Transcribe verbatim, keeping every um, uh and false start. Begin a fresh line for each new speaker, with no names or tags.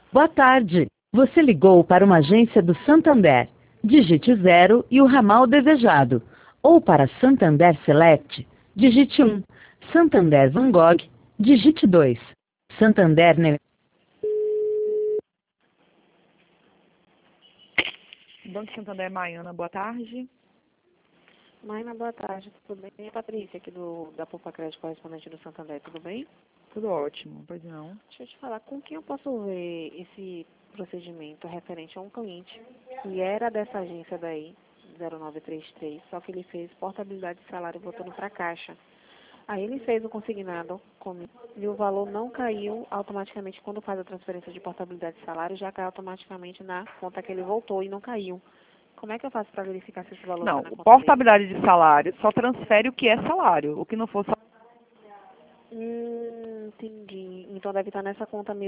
Boa tarde. Você ligou para uma agência do Santander. Digite zero e o ramal desejado. Ou para Santander Select, digite um. Santander Van Gogh, digite dois. Santander Ne...
Banco Santander Maiana, boa tarde.
Maina, boa tarde, tudo bem? É a Patrícia aqui do, da Poupa Crédito, correspondente do Santander, tudo bem?
Tudo ótimo, pois não.
Deixa eu te falar, com quem eu posso ver esse procedimento referente a um cliente que era dessa agência daí, zero nove três três, só que ele fez portabilidade de salário voltando para a caixa. Aí ele fez o consignado comigo e o valor não caiu automaticamente quando faz a transferência de portabilidade de salário, já cai automaticamente na conta que ele voltou e não caiu. Como é que eu faço para verificar se esse valor
Não,
está na conta dele?
portabilidade de salário só transfere o que é salário. O que não for salário.
Hum, entendi. Então deve estar nessa conta mesmo.